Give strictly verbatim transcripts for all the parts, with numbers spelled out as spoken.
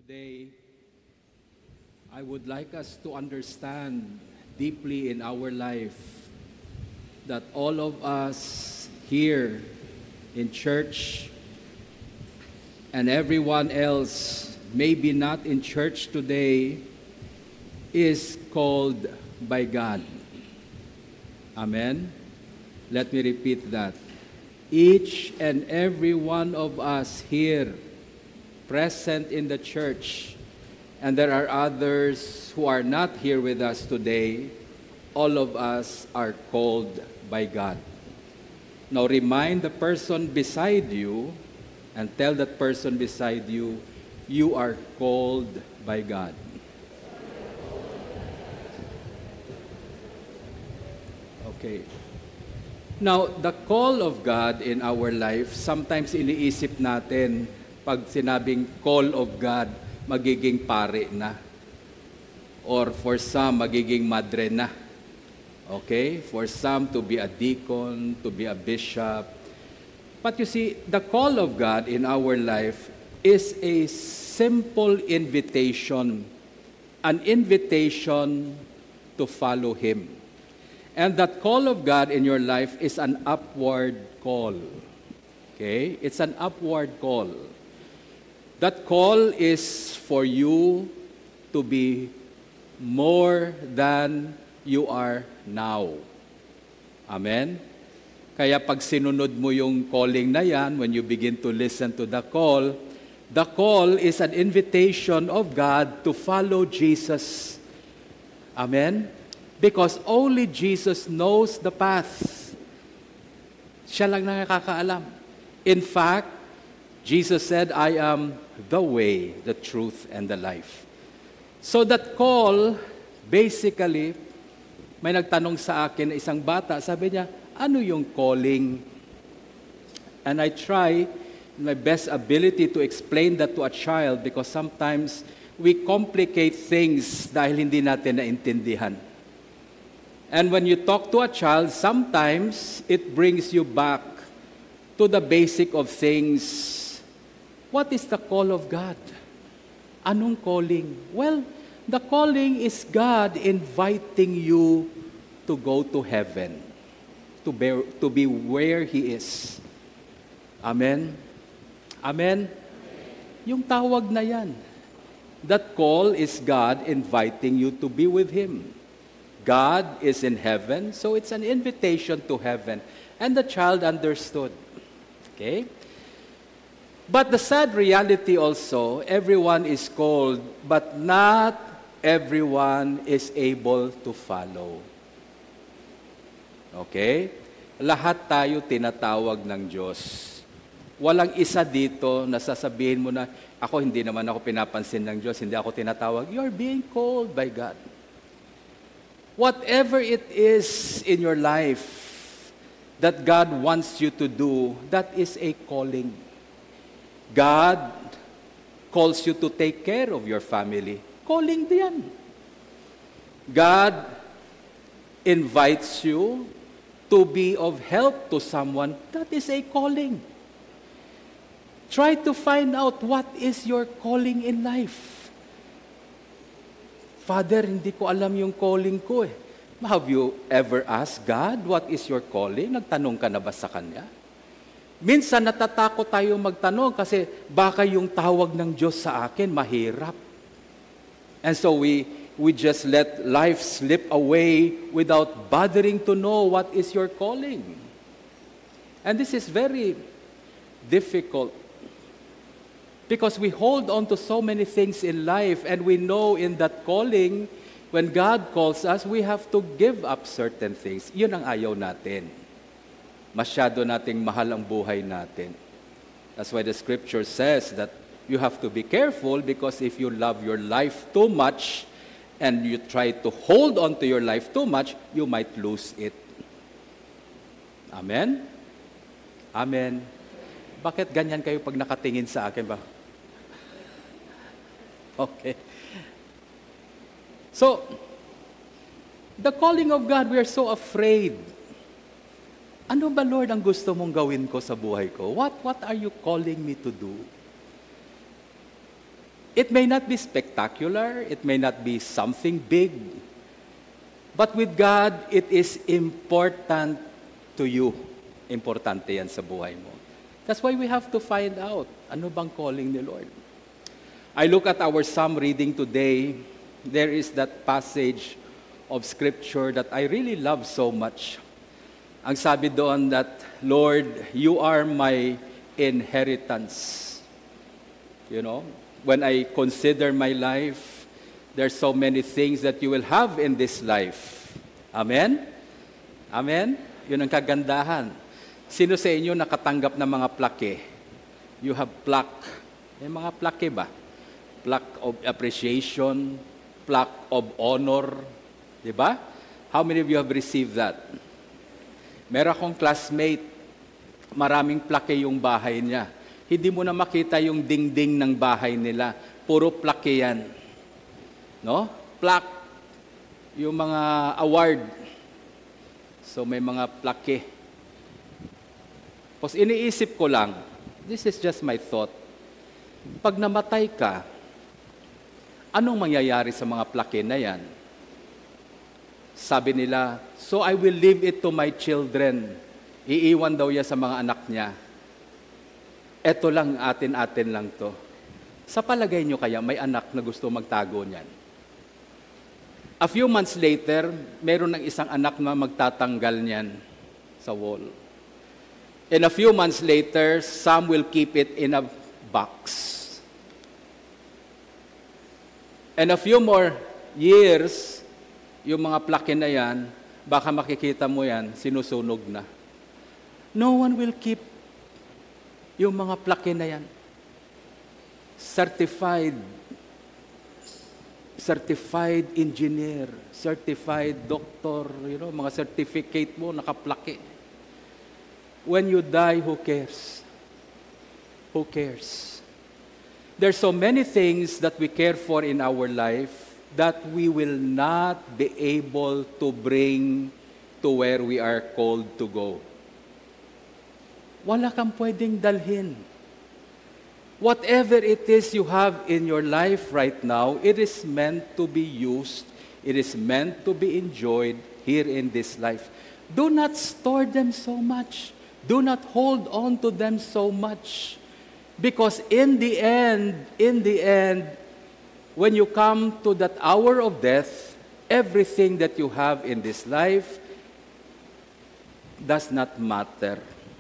Today, I would like us to understand deeply in our life that all of us here in church and everyone else, maybe not in church today, is called by God. Amen? Let me repeat that. Each and every one of us here present in the church, and there are others who are not here with us today, all of us are called by God. Now remind the person beside you and tell that person beside you, you are called by God. Okay. Now, the call of God in our life, sometimes iniisip natin, pag sinabing call of God, magiging pare na. Or for some, magiging madre na. Okay? For some, to be a deacon, to be a bishop. But you see, the call of God in our life is a simple invitation. An invitation to follow Him. And that call of God in your life is an upward call. Okay? It's an upward call. That call is for you to be more than you are now. Amen? Kaya pag sinunod mo yung calling na yan, when you begin to listen to the call, the call is an invitation of God to follow Jesus. Amen? Because only Jesus knows the path. Siya lang nakakaalam. In fact, Jesus said, I am the way, the truth, and the life. So that call, basically, may nagtanong sa akin, isang bata, sabi niya, ano yung calling? And I try my best ability to explain that to a child because sometimes we complicate things dahil hindi natin naintindihan. And when you talk to a child, sometimes it brings you back to the basic of things. What is the call of God? Anong calling? Well, the calling is God inviting you to go to heaven, to be, to be where He is. Amen? Amen? Yung tawag na yan. That call is God inviting you to be with Him. God is in heaven, so it's an invitation to heaven. And the child understood. Okay? But the sad reality also, everyone is called, but not everyone is able to follow. Okay? Lahat tayo tinatawag ng Diyos. Walang isa dito na sasabihin mo na, ako hindi naman ako pinapansin ng Diyos, hindi ako tinatawag. You're being called by God. Whatever it is in your life that God wants you to do, that is a calling. God calls you to take care of your family. Calling diyan. God invites you to be of help to someone. That is a calling. Try to find out what is your calling in life. Father, hindi ko alam yung calling ko eh. Have you ever asked God, what is your calling? Nagtanong ka na ba sa Kanya? Minsan natatakot tayo magtanong kasi baka yung tawag ng Diyos sa akin mahirap. And so we we just let life slip away without bothering to know what is your calling. And this is very difficult because we hold on to so many things in life and we know in that calling, when God calls us, we have to give up certain things. Yun ang ayaw natin. Masyado nating mahal ang buhay natin. That's why the scripture says that you have to be careful because if you love your life too much and you try to hold on to your life too much, you might lose it. Amen? Amen. Bakit ganyan kayo pag nakatingin sa akin ba? Okay. So, the calling of God, we are so afraid. Ano ba, Lord, ang gusto mong gawin ko sa buhay ko? What, what are you calling me to do? It may not be spectacular, it may not be something big, but with God, it is important to you. Importante yan sa buhay mo. That's why we have to find out, ano bang calling ni Lord? I look at our psalm reading today, there is that passage of Scripture that I really love so much. Ang sabi doon that, Lord, you are my inheritance. You know, when I consider my life, there's so many things that you will have in this life. Amen? Amen? Yun ang kagandahan. Sino sa inyo nakatanggap ng mga plaque? You have plaque. May mga plaque ba? Plaque of appreciation, plaque of honor. Diba? How many of you have received that? Meron akong classmate, maraming plaque yung bahay niya. Hindi mo na makita yung dingding ng bahay nila. Puro plaque yan. No? Plaque. Yung mga award. So may mga plaque. Tapos iniisip ko lang, this is just my thought. Pag namatay ka, anong mangyayari sa mga plaque na yan? Sabi nila, so I will leave it to my children. Iiwan daw niya sa mga anak niya. Eto lang, atin-atin lang to. Sa palagay nyo kaya, may anak na gusto magtago niyan. A few months later, meron ng isang anak na magtatanggal niyan sa wall. And a few months later, some will keep it in a box. And a few more years, yung mga plaque na yan, baka makikita mo yan, sinusunog na. No one will keep yung mga plaque na yan. Certified, certified engineer, certified doctor, you know, mga certificate mo, nakaplaque. When you die, who cares? Who cares? There's so many things that we care for in our life that we will not be able to bring to where we are called to go. Wala kang pwedeng dalhin. Whatever it is you have in your life right now, it is meant to be used, it is meant to be enjoyed here in this life. Do not store them so much. Do not hold on to them so much. Because in the end, in the end, when you come to that hour of death, everything that you have in this life does not matter.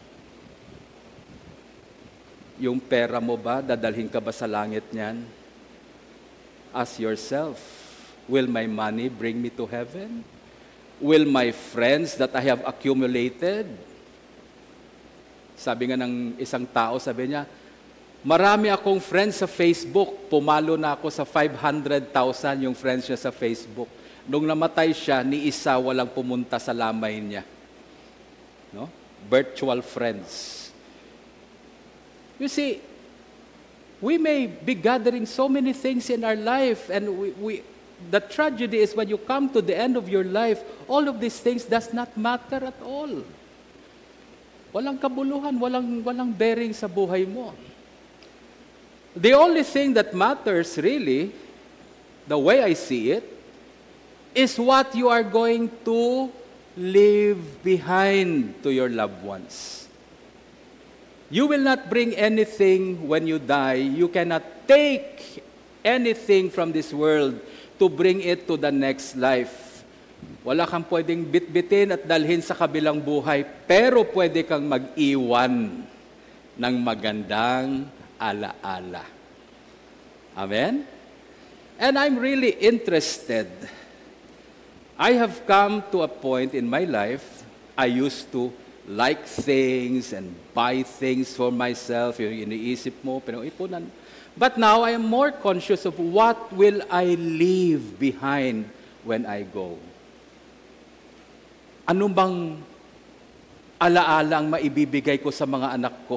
Yung pera mo ba, dadalhin ka ba sa langit niyan? Ask yourself, will my money bring me to heaven? Will my friends that I have accumulated? Sabi nga ng isang tao, sabi niya, marami akong friends sa Facebook, pumalo na ako sa five hundred thousand yung friends niya sa Facebook. Nung namatay siya, ni isa walang pumunta sa lamay niya. No? Virtual friends. You see, we may be gathering so many things in our life, and we, we, the tragedy is when you come to the end of your life, all of these things does not matter at all. Walang kabuluhan, walang, walang bearing sa buhay mo. The only thing that matters really, the way I see it, is what you are going to leave behind to your loved ones. You will not bring anything when you die. You cannot take anything from this world to bring it to the next life. Wala kang pwedeng bitbitin at dalhin sa kabilang buhay, pero pwede kang mag-iwan ng magandang alaala. Amen? And I'm really interested. I have come to a point in my life, I used to like things and buy things for myself. Yung iniisip mo, pinag-ipunan. But now, I am more conscious of what will I leave behind when I go. Ano bang alaala ang maibibigay ko sa mga anak ko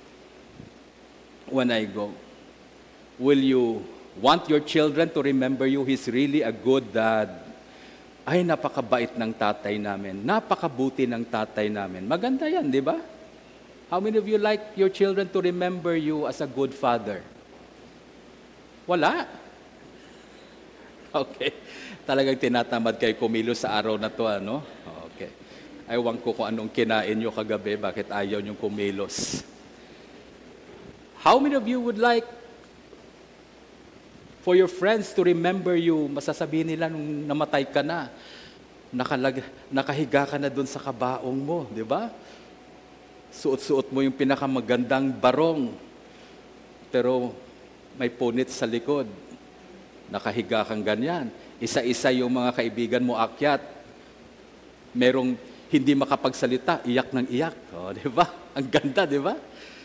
when I go? Will you want your children to remember you? He's really a good dad. Ay, napakabait ng tatay namin. Napakabuti ng tatay namin. Maganda yan, di ba? How many of you like your children to remember you as a good father? Wala. Okay. Talagang tinatamad kayo kumilos sa araw na to, ano? Okay. Ewan ko kung anong kinain nyo kagabi, bakit ayaw nyo kumilos. How many of you would like for your friends to remember you? Masasabihin nila nung namatay ka na, nakalag, nakahiga ka na dun sa kabaong mo, di ba? Suot-suot mo yung pinakamagandang barong, pero may punit sa likod. Nakahiga kang ganyan. Isa-isa yung mga kaibigan mo akyat. Merong hindi makapagsalita, iyak ng iyak. O, di ba? Ang ganda, di ba?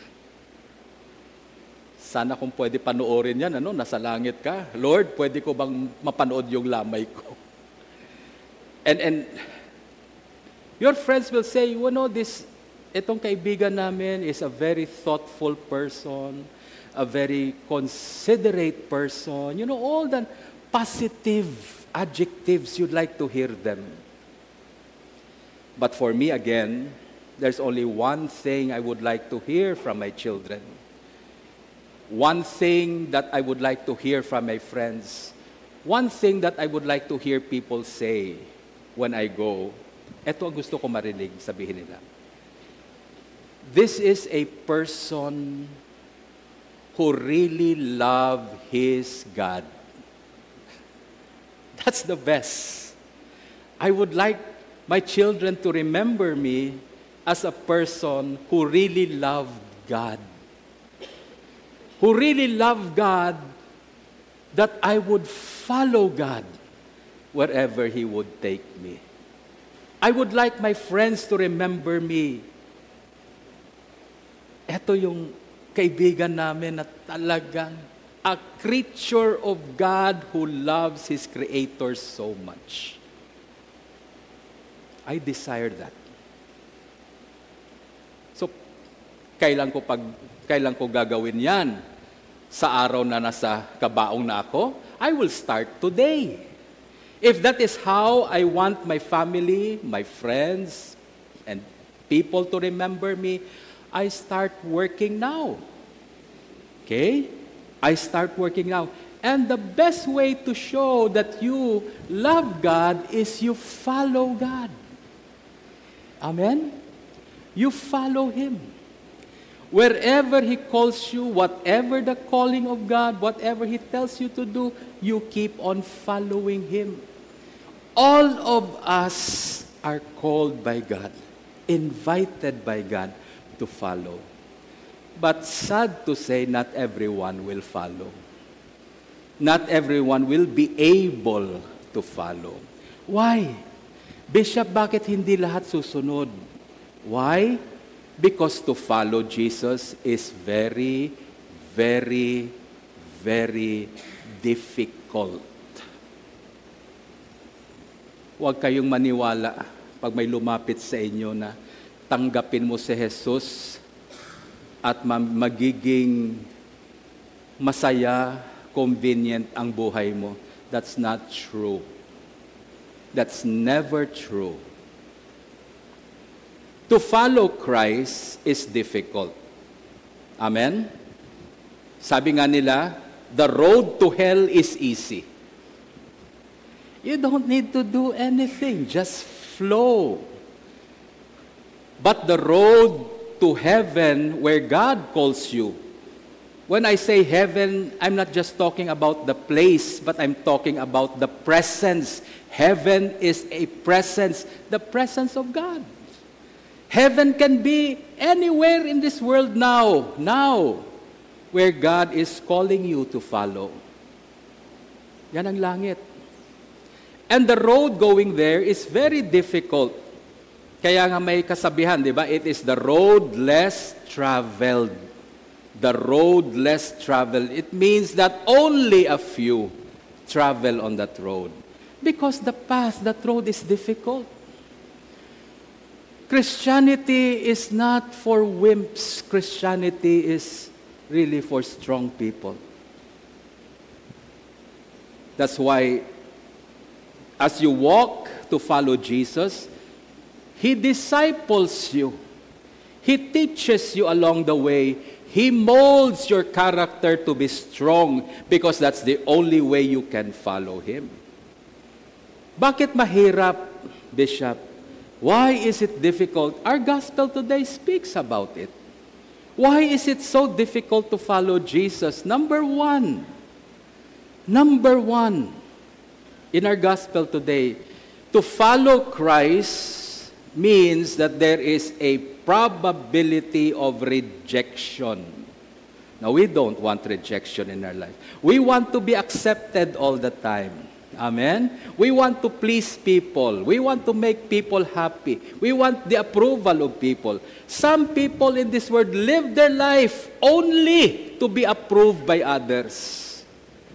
Sana kung pwede panoorin yan, ano, nasa langit ka. Lord, pwede ko bang mapanood yung lamay ko? And and your friends will say, you know, this, itong kaibigan namin is a very thoughtful person, a very considerate person. You know, all the positive adjectives you'd like to hear them. But for me, again, there's only one thing I would like to hear from my children. One thing that I would like to hear from my friends. One thing that I would like to hear people say when I go. Ito ang gusto ko marinig, sabihin nila. This is a person who really loved his God. That's the best. I would like my children to remember me as a person who really loved God. Who really loved God, that I would follow God wherever He would take me. I would like my friends to remember me. Ito yung kaibigan namin na talagang a creature of God who loves His Creator so much. I desire that. So, kailan ko pag kailan ko gagawin 'yan? Sa araw na nasa kabaong na ako? I will start today. If that is how I want my family, my friends, and people to remember me, I start working now. Okay? I start working now. And the best way to show that you love God is you follow God. Amen? You follow Him. Wherever He calls you, whatever the calling of God, whatever He tells you to do, you keep on following Him. All of us are called by God, invited by God to follow. But sad to say, not everyone will follow. Not everyone will be able to follow. Why? Bishop, bakit hindi lahat susunod? Why? Because to follow Jesus is very, very, very difficult. Huwag kayong maniwala pag may lumapit sa inyo na tanggapin mo si Jesus at magiging masaya, convenient ang buhay mo. That's not true. That's never true. To follow Christ is difficult. Amen? Sabi nga nila, the road to hell is easy. You don't need to do anything. Just flow. But the road to heaven where God calls you, when I say heaven, I'm not just talking about the place, but I'm talking about the presence. Heaven is a presence, the presence of God. Heaven can be anywhere in this world now, now, where God is calling you to follow. Yan ang langit. And the road going there is very difficult. Kaya nga may kasabihan, di ba? It is the road less traveled. The road less traveled. It means that only a few travel on that road. Because the path, that road is difficult. Christianity is not for wimps. Christianity is really for strong people. That's why, as you walk to follow Jesus, He disciples you. He teaches you along the way. He molds your character to be strong because that's the only way you can follow Him. Bakit mahirap, Bishop? Why is it difficult? Our gospel today speaks about it. Why is it so difficult to follow Jesus? Number one, number one, in our gospel today, to follow Christ means that there is a probability of rejection. Now, we don't want rejection in our life. We want to be accepted all the time. Amen? We want to please people. We want to make people happy. We want the approval of people. Some people in this world live their life only to be approved by others.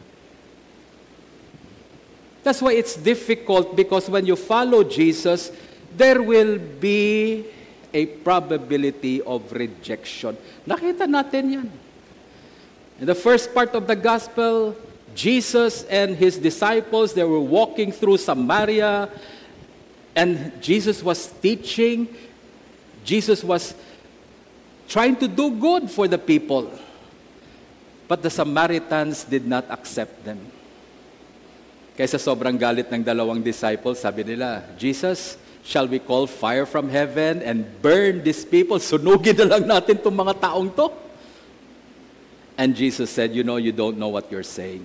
That's why it's difficult, because when you follow Jesus, there will be a probability of rejection. Nakita natin yan. In the first part of the gospel, Jesus and His disciples, they were walking through Samaria, and Jesus was teaching. Jesus was trying to do good for the people. But the Samaritans did not accept them. Kaysa sobrang galit ng dalawang disciples, sabi nila, Jesus, shall we call fire from heaven and burn these people? Sunugin na lang natin itong mga taong to. And Jesus said, you know, you don't know what you're saying.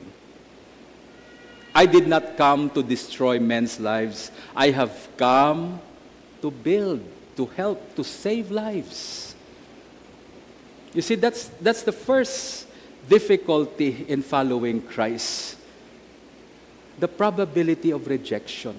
I did not come to destroy men's lives. I have come to build, to help, to save lives. You see, that's, that's the first difficulty in following Christ. The probability of rejection.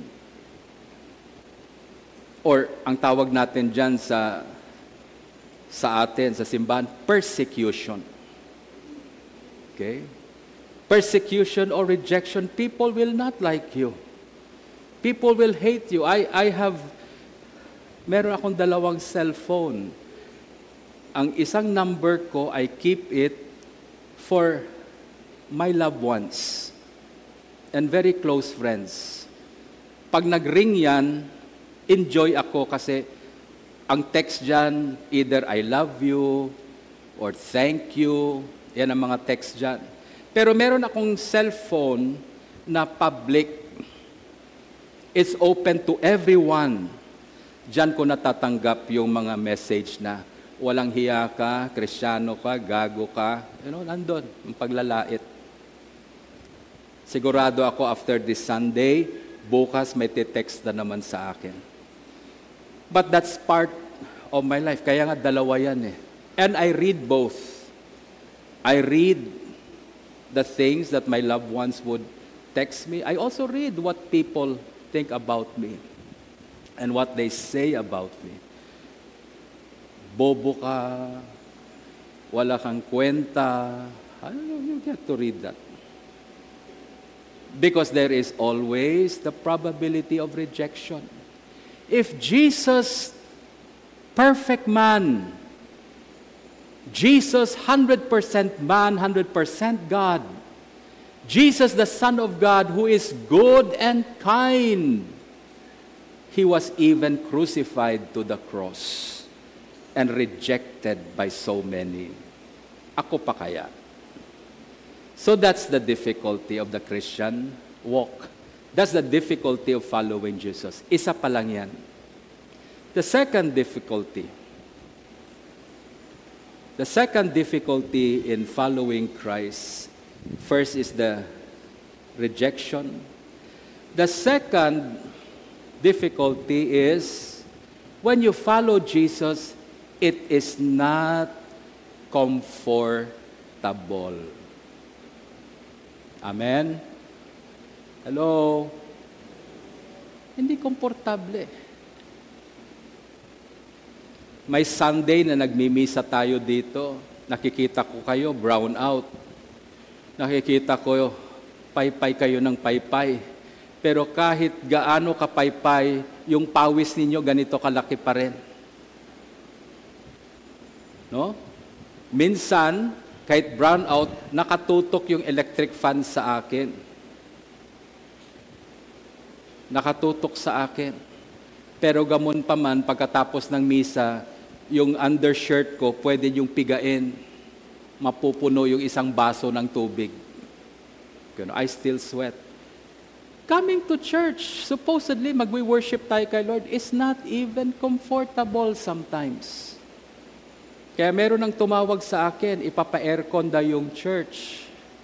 Or ang tawag natin dyan sa, sa atin, sa simbahan, persecution. Okay? Persecution or rejection, people will not like you. People will hate you. I, I have, meron akong dalawang cellphone. Ang isang number ko, I keep it for my loved ones and very close friends. Pag nag-ring yan, enjoy ako kasi ang text dyan, either I love you or thank you. Yan ang mga text dyan. Pero meron akong cellphone na public. It's open to everyone. Diyan ko natatanggap yung mga message na walang hiya ka, Kristiyano ka, gago ka. You know, nandun, yung paglalait. Sigurado ako after this Sunday, bukas may te-text na naman sa akin. But that's part of my life. Kaya nga dalawa yan eh. And I read both. I read the things that my loved ones would text me. I also read what people think about me and what they say about me. Bobo ka, wala kang kwenta. I don't know, you get to read that. Because there is always the probability of rejection. If Jesus, perfect man, Jesus, one hundred percent man, one hundred percent God. Jesus, the Son of God, who is good and kind. He was even crucified to the cross and rejected by so many. Ako pa kaya? So that's the difficulty of the Christian walk. That's the difficulty of following Jesus. Isa pa lang yan. The second difficulty, The second difficulty in following Christ, first is the rejection. The second difficulty is when you follow Jesus, it is not comfortable. Amen? Hello? Hindi komportable. May Sunday na nagmimisa tayo dito. Nakikita ko kayo, brown out. Nakikita ko, paypay kayo ng paypay. Pero kahit gaano kapaypay, yung pawis ninyo ganito kalaki pa rin. No? Minsan, kahit brown out, nakatutok yung electric fan sa akin. Nakatutok sa akin. Pero gamon pa man, pagkatapos ng misa, yung undershirt ko, pwede yung pigain. mapupuno yung isang baso ng tubig. You know, I still sweat. Coming to church, supposedly magwi-worship tayo kay Lord, is not even comfortable sometimes. Kaya meron nang tumawag sa akin, ipapa-aircon daw yung church.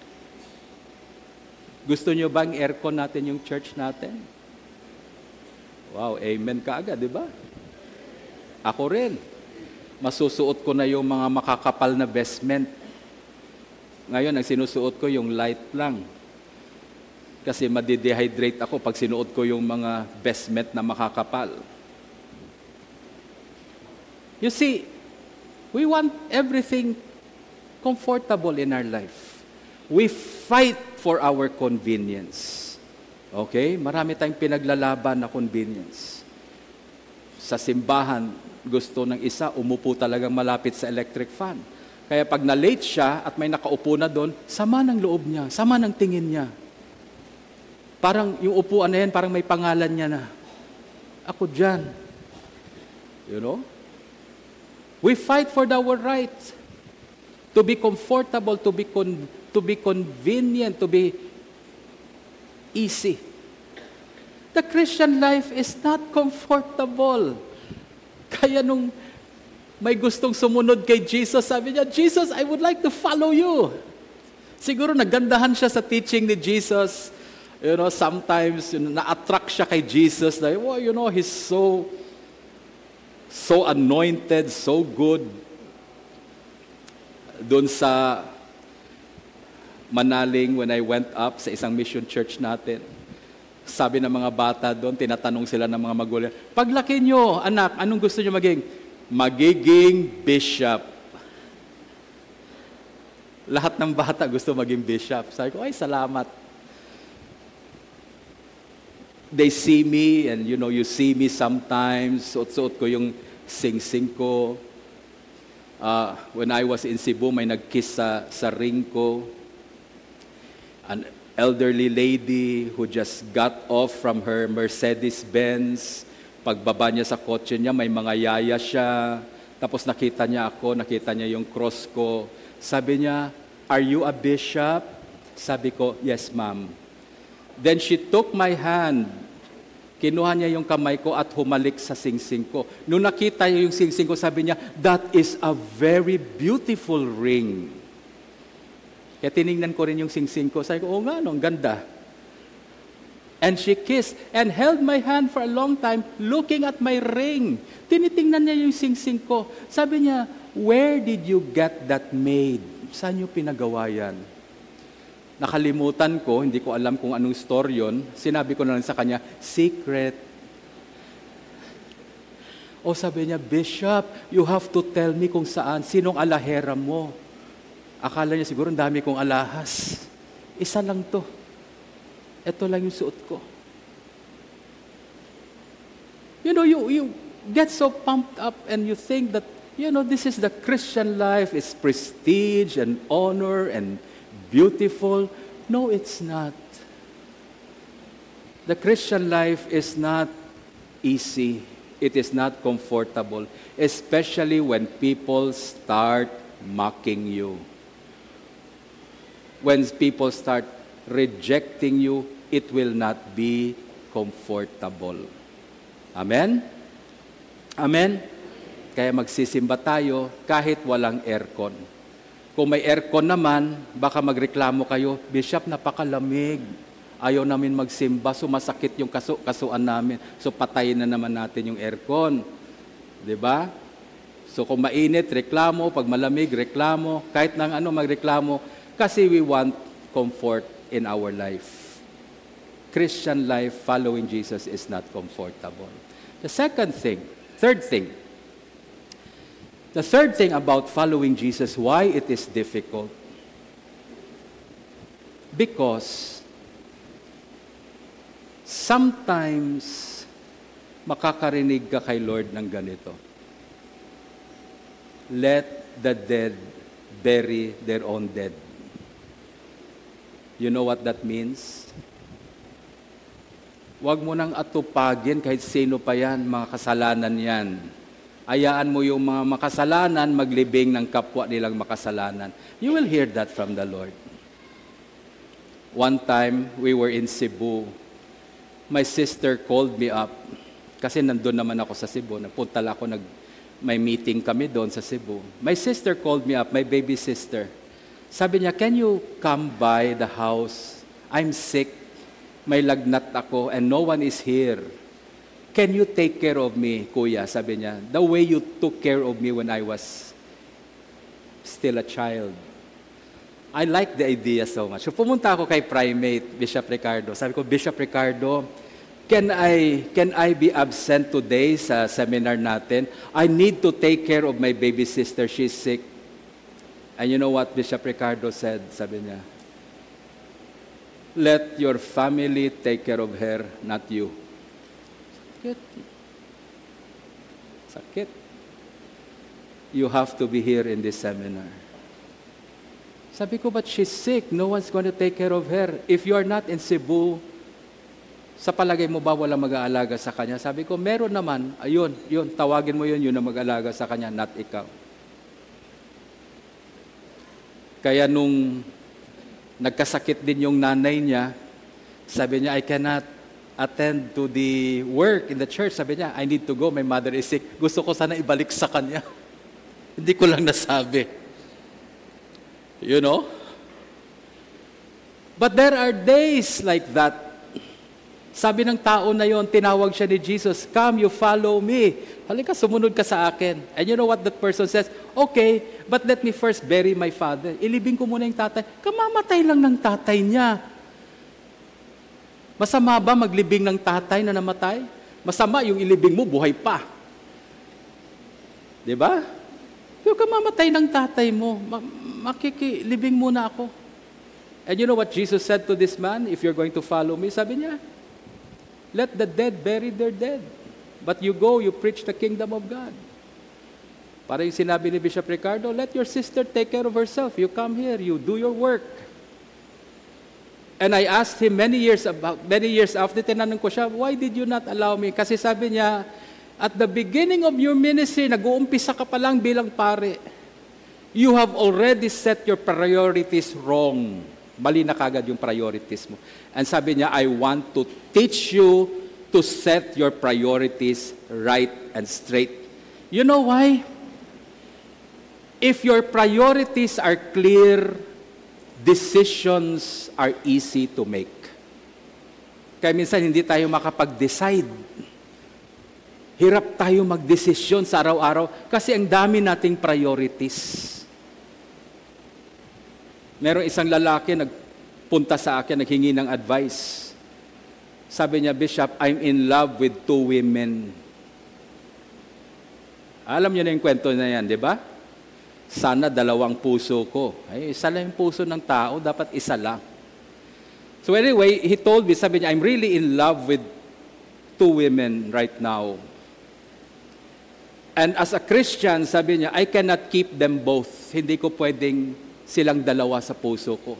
Gusto nyo bang aircon natin yung church natin? Wow, amen ka agad, di ba? Ako rin. Masusuot ko na yung mga makakapal na vestment. Ngayon, ang sinusuot ko yung light lang. Kasi madidehydrate ako pag sinuot ko yung mga vestment na makakapal. You see, we want everything comfortable in our life. We fight for our convenience. Okay? Marami tayong pinaglalaban na convenience. Sa simbahan, gusto ng isa, umupo talagang malapit sa electric fan. Kaya pag na-late siya at may nakaupo na doon, sama ng loob niya, sama ng tingin niya. Parang yung upuan na yan, parang may pangalan niya na. Ako dyan. You know? We fight for our rights. To be comfortable, to be con- to be convenient, to be easy. The Christian life is not comfortable. Kaya nung may gustong sumunod kay Jesus, sabi niya, Jesus, I would like to follow you. Siguro nagandahan siya sa teaching ni Jesus. You know, sometimes you know, na-attract siya kay Jesus. Na, well, you know, he's so, so anointed, so good. Doon sa Manaling, when I went up sa isang mission church natin, sabi ng mga bata doon, tinatanong sila ng mga magulang, paglaki nyo, anak, anong gusto nyo maging? Magiging bishop. Lahat ng bata gusto maging bishop. Sabi ko, ay, salamat. They see me, and you know, you see me sometimes, suot-suot ko yung sing-sing ko. Uh, when I was in Cebu, may nag-kiss sa, sa ring ko. An elderly lady who just got off from her Mercedes-Benz. Pagbaba niya sa kotse niya, may mga yaya siya. Tapos nakita niya ako, nakita niya yung cross ko. Sabi niya, are you a bishop? Sabi ko, yes, ma'am. Then she took my hand. Kinuha niya yung kamay ko at humalik sa singsing ko. Nung nakita niya yung singsing ko, sabi niya, that is a very beautiful ring. Kaya tinignan ko rin yung singsing ko. Sabi ko, oh nga, no, ang ganda. And she kissed and held my hand for a long time looking at my ring. Tinitingnan niya yung singsing ko. Sabi niya, where did you get that made? Saan niyo pinagawa yan? Nakalimutan ko, hindi ko alam kung anong store yun. Sinabi ko na lang sa kanya, secret. O sabi niya, Bishop, you have to tell me kung saan, sinong alahera mo. Akala niya siguro, ang dami kong alahas. Isa lang to. Ito lang yung suot ko. You know, you, you get so pumped up and you think that, you know, this is the Christian life. It's prestige and honor and beautiful. No, it's not. The Christian life is not easy. It is not comfortable, especially when people start mocking you. When people start rejecting you, it will not be comfortable. Amen? Amen? Kaya magsisimba tayo kahit walang aircon. Kung may aircon naman, baka magreklamo kayo, Bishop, napakalamig. Ayaw namin magsimba, sumasakit yung kasu kasuan namin. So patayin na naman natin yung aircon. 'Di ba? So kung mainit, reklamo. Pag malamig, reklamo. Kahit nang ano, magreklamo. Kasi we want comfort in our life. Christian life, following Jesus, is not comfortable. The second thing, third thing, the third thing about following Jesus, why it is difficult. Because sometimes makakarinig ka kay Lord ng ganito. Let the dead bury their own dead. You know what that means? Huwag mo nang atupagin kahit sino pa yan, mga kasalanan yan. Ayaan mo yung mga makasalanan maglibing ng kapwa nilang makasalanan. You will hear that from the Lord. One time, we were in Cebu. My sister called me up. Kasi nandun naman ako sa Cebu. Nagpunta lang ako, nag, may meeting kami doon sa Cebu. My sister called me up, my baby sister. Sabi niya, can you come by the house? I'm sick. May lagnat ako and no one is here. Can you take care of me, kuya? Sabi niya, the way you took care of me when I was still a child. I like the idea so much. So pumunta ako kay Primate, Bishop Ricardo. Sabi ko, Bishop Ricardo, can I can I be absent today sa seminar natin? I need to take care of my baby sister. She's sick. And you know what Bishop Ricardo said? Sabi niya, let your family take care of her, not you. Sakit. Sakit. You have to be here in this seminar. Sabi ko, but she's sick. No one's going to take care of her. If you are not in Cebu, sa palagay mo ba walang mag-aalaga sa kanya? Sabi ko, meron naman. Ayun, yun, tawagin mo yun, yun ang mag-aalaga sa kanya, not ikaw. Kaya nung nagkasakit din yung nanay niya, sabi niya, I cannot attend to the work in the church. Sabi niya, I need to go, my mother is sick. Gusto ko sana ibalik sa kanya. Hindi ko lang nasabi. You know? But there are days like that. Sabi ng tao na yon, tinawag siya ni Jesus, come, you follow me. Halika, sumunod ka sa akin. And you know what that person says? Okay, but let me first bury my father. Ilibing ko muna yung tatay. Kamamatay lang ng tatay niya. Masama ba maglibing ng tatay na namatay? Masama yung ilibing mo, buhay pa. Diba? Pero kamamatay ng tatay mo, makikilibing muna ako. And you know what Jesus said to this man? If you're going to follow me, sabi niya, let the dead bury their dead. But you go, you preach the kingdom of God. Para yung sinabi ni Bishop Ricardo, let your sister take care of herself. You come here, you do your work. And I asked him many years about many years after, tinanong ko siya, why did you not allow me? Kasi sabi niya, at the beginning of your ministry, nag-uumpisa ka pa lang bilang pare. You have already set your priorities wrong. Mali na kagad yung priorities mo. And sabi niya, I want to teach you to set your priorities right and straight. You know why? If your priorities are clear, decisions are easy to make. Kaya minsan hindi tayo makapag-decide. Hirap tayo mag-desisyon sa araw-araw kasi ang dami nating priorities. Merong isang lalaki nagpunta sa akin, naghingi ng advice. Sabi niya, Bishop, I'm in love with two women. Alam niyo na yung kwento na yan, di ba? Sana dalawang puso ko. Ay, isa lang yung puso ng tao, dapat isa lang. So anyway, he told me, sabi niya, I'm really in love with two women right now. And as a Christian, sabi niya, I cannot keep them both. Hindi ko pwedeng silang dalawa sa puso ko.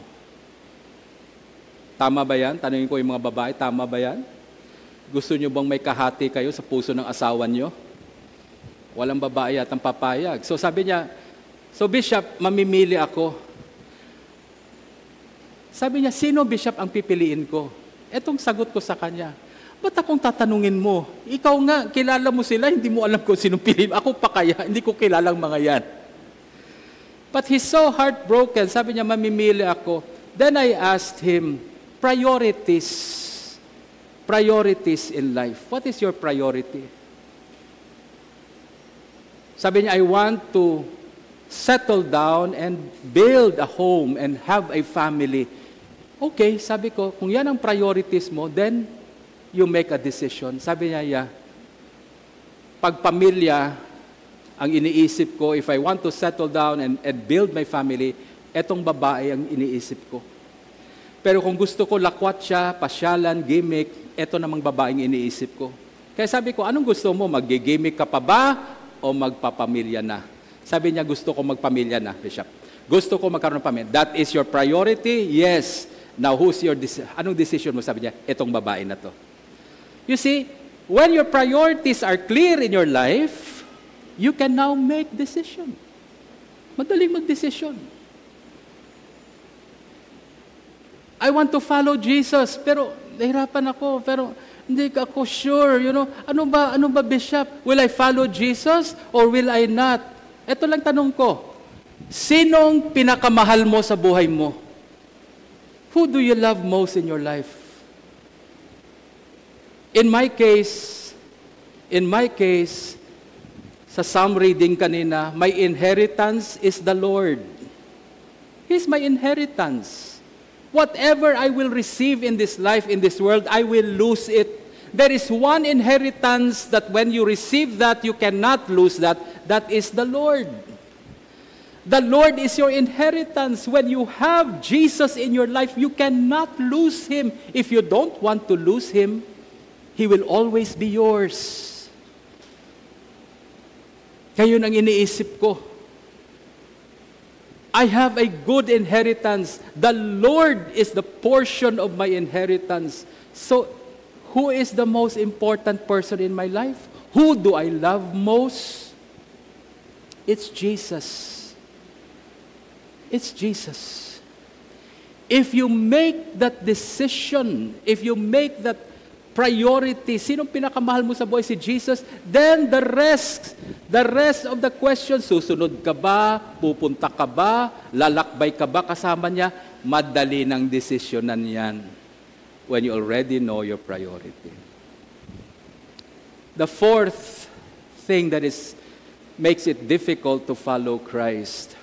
Tama ba yan? Tanungin ko yung mga babae, tama ba yan? Gusto niyo bang may kahati kayo sa puso ng asawa niyo? Walang babae at ang papayag. So sabi niya, so Bishop, mamimili ako. Sabi niya, sino Bishop ang pipiliin ko? Etong sagot ko sa kanya. Ba't akong tatanungin mo? Ikaw nga, kilala mo sila, hindi mo alam kung sinong piliin. Ako pa kaya, hindi ko kilalang mga yan. But he's so heartbroken. Sabi niya, mamimili ako. Then I asked him, priorities. Priorities in life. What is your priority? Sabi niya, I want to settle down and build a home and have a family. Okay, sabi ko, kung yan ang priorities mo, then you make a decision. Sabi niya, yeah, pag pamilya, ang iniisip ko, if I want to settle down and, and build my family, etong babae ang iniisip ko. Pero kung gusto ko lakwat siya, pasyalan, gimmick, eto namang babaeng iniisip ko. Kaya sabi ko, anong gusto mo? Mag-gimmick ka pa ba o magpapamilya na? Sabi niya, gusto ko magpamilya na, Bishop. Gusto ko magkaroon ng pamilya. That is your priority? Yes. Now, who's your dec- anong decision mo? Sabi niya, etong babae na to. You see, when your priorities are clear in your life, you can now make decision. Madaling magdesisyon. I want to follow Jesus, pero nahirapan ako, pero hindi ako sure, you know, ano ba, ano ba, Bishop? Will I follow Jesus or will I not? Ito lang tanong ko, sinong pinakamahal mo sa buhay mo? Who do you love most in your life? In my case, in my case, sa Psalm reading kanina, my inheritance is the Lord. He's my inheritance. Whatever I will receive in this life, in this world, I will lose it. There is one inheritance that when you receive that, you cannot lose that. That is the Lord. The Lord is your inheritance. When you have Jesus in your life, you cannot lose Him. If you don't want to lose Him, He will always be yours. Kaya yun ang iniisip ko. I have a good inheritance. The Lord is the portion of my inheritance. So, who is the most important person in my life? Who do I love most? It's Jesus. It's Jesus. If you make that decision, if you make that priority, sinong pinakamahal mo sa buhay? Si Jesus. Then the rest, the rest of the questions, susunod ka ba? Pupunta ka ba? Lalakbay ka ba kasama niya? Madali ng desisyonan yan when you already know your priority. The fourth thing that is makes it difficult to follow Christ,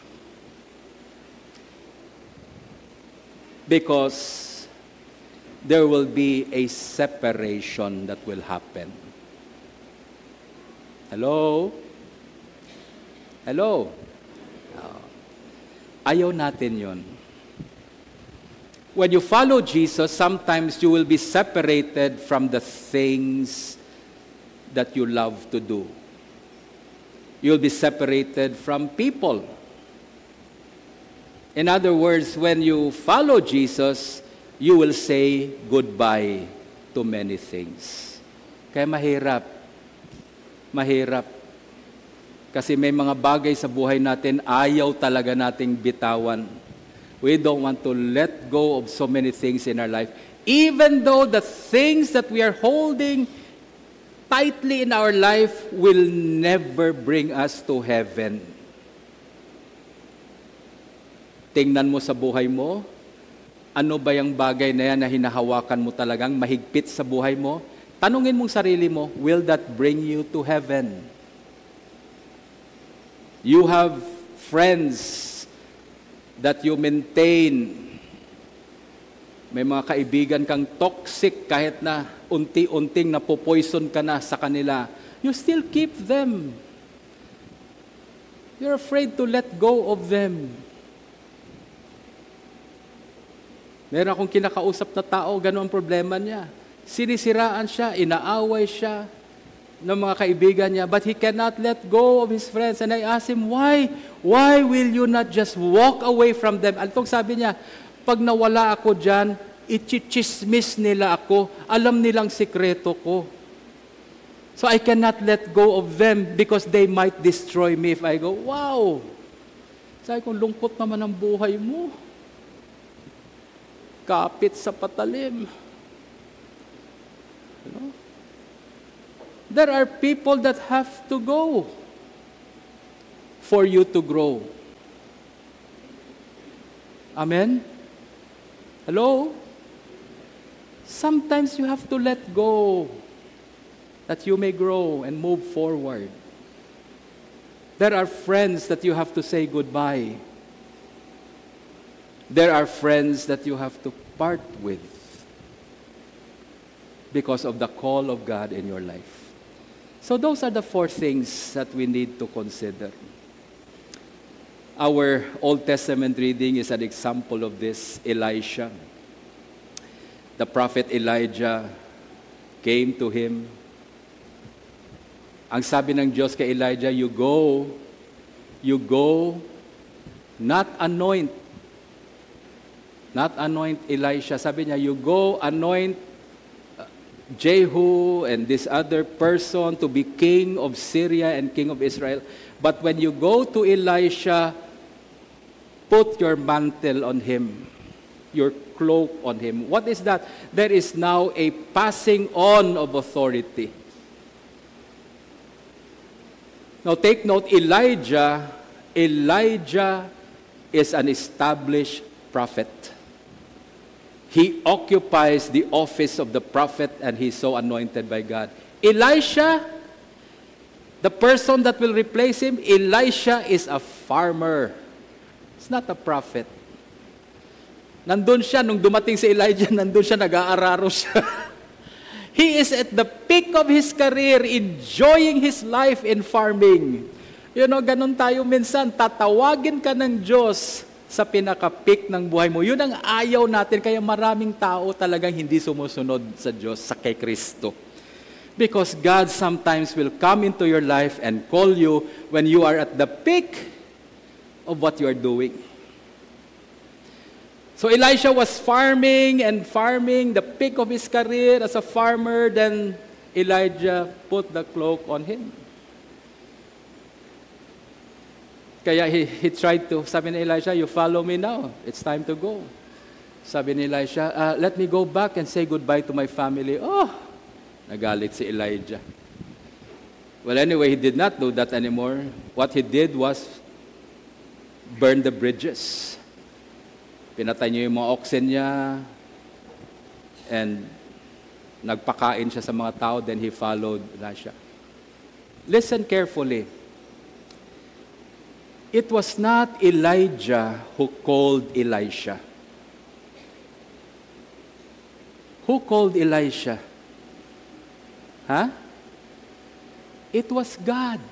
because there will be a separation that will happen. Hello? Hello? Uh, ayaw natin yon. When you follow Jesus, sometimes you will be separated from the things that you love to do. You'll be separated from people. In other words, when you follow Jesus, you will say goodbye to many things. Kaya mahirap. Mahirap. Kasi may mga bagay sa buhay natin, ayaw talaga nating bitawan. We don't want to let go of so many things in our life. Even though the things that we are holding tightly in our life will never bring us to heaven. Tingnan mo sa buhay mo, ano ba yung bagay na yan na hinahawakan mo talagang mahigpit sa buhay mo? Tanungin mong sarili mo, will that bring you to heaven? You have friends that you maintain. May mga kaibigan kang toxic kahit na unti-unting napopoison ka na sa kanila. You still keep them. You're afraid to let go of them. Meron akong kinakausap na tao, gano'n ang problema niya. Sinisiraan siya, inaaway siya ng mga kaibigan niya, but he cannot let go of his friends. And I asked him, why? Why will you not just walk away from them? Altong sabi niya, pag nawala ako dyan, ichichismis nila ako, alam nilang sikreto ko. So I cannot let go of them because they might destroy me if I go, wow! Sabi ko, lungkot naman ang buhay mo. Kapit sa patalim. You know? There are people that have to go for you to grow. Amen? Hello? Sometimes you have to let go that you may grow and move forward. There are friends that you have to say goodbye. There are friends that you have to part with because of the call of God in your life. So those are the four things that we need to consider. Our Old Testament reading is an example of this. Elisha. The prophet Elijah came to him. Ang sabi ng Diyos kay Elijah, you go, you go, not anoint, Not anoint Elisha. Sabi niya, you go anoint Jehu and this other person to be king of Syria and king of Israel. But when you go to Elisha, put your mantle on him, your cloak on him. What is that? There is now a passing on of authority. Now take note, Elijah, Elijah is an established prophet. He occupies the office of the prophet and he's so anointed by God. Elisha, the person that will replace him, Elisha is a farmer. It's not a prophet. Nandun siya, nung dumating si Elijah, nandun siya, nag-aararo siya. He is at the peak of his career, enjoying his life in farming. You know, ganun tayo minsan, tatawagin ka ng Diyos sa pinaka-peak ng buhay mo. Yun ang ayaw natin, kaya maraming tao talagang hindi sumusunod sa Diyos, sa kay Kristo. Because God sometimes will come into your life and call you when you are at the peak of what you are doing. So Elisha was farming and farming, the peak of his career as a farmer, then Elijah put the cloak on him. Kaya he, he tried to, sabi ni Elisha, you follow me now. It's time to go. Sabi ni Elisha, uh, let me go back and say goodbye to my family. Oh, nagalit si Elijah. Well, anyway, he did not do that anymore. What he did was burn the bridges. Pinatay niya yung mga oxen niya and nagpakain siya sa mga tao, then he followed Elisha. Listen carefully. It was not Elijah who called Elisha. Who called Elisha? Huh? It was God.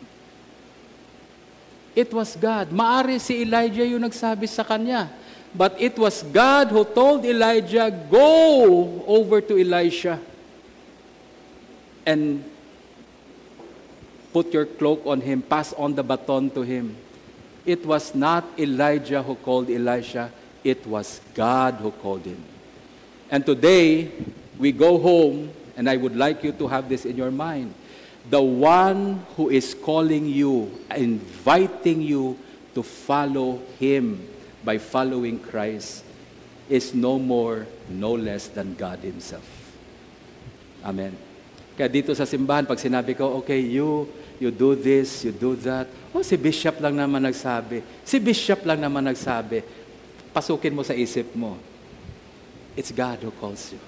It was God. Maari si Elijah yung nagsabi sa kanya. But it was God who told Elijah, go over to Elisha and put your cloak on him, pass on the baton to him. It was not Elijah who called Elisha, it was God who called him. And today, we go home, and I would like you to have this in your mind. The one who is calling you, inviting you to follow him by following Christ is no more, no less than God himself. Amen. Kaya dito sa simbahan, pag sinabi ko, okay, you, you do this, you do that. Oh, si Bishop lang naman nagsabi. Si Bishop lang naman nagsabi. Pasukin mo sa isip mo. It's God who calls you.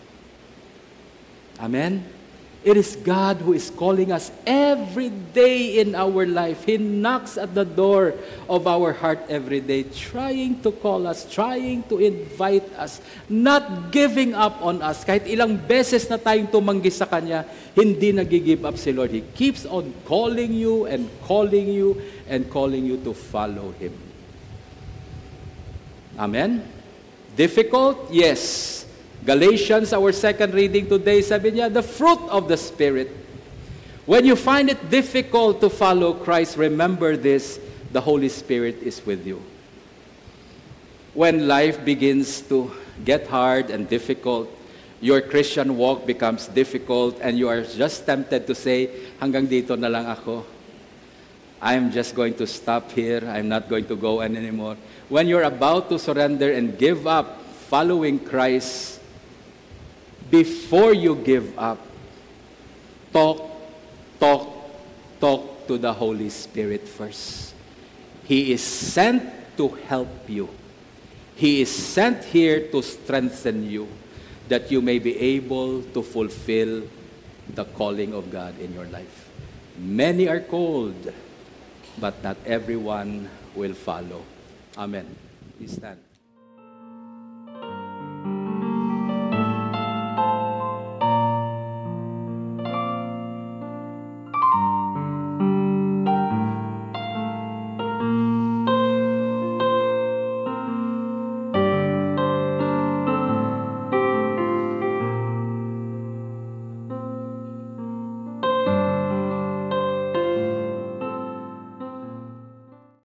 Amen? It is God who is calling us every day in our life. He knocks at the door of our heart every day, trying to call us, trying to invite us, not giving up on us. Kahit ilang beses na tayong tumanggi sa Kanya, hindi nag-give up si Lord. He keeps on calling you and calling you and calling you to follow Him. Amen? Difficult? Yes. Galatians, our second reading today, sabi niya, the fruit of the Spirit. When you find it difficult to follow Christ, remember this, the Holy Spirit is with you. When life begins to get hard and difficult, your Christian walk becomes difficult and you are just tempted to say, hanggang dito na lang ako. I'm just going to stop here. I'm not going to go anymore. When you're about to surrender and give up following Christ, before you give up, talk, talk, talk to the Holy Spirit first. He is sent to help you. He is sent here to strengthen you, that you may be able to fulfill the calling of God in your life. Many are called, but not everyone will follow. Amen. Please stand.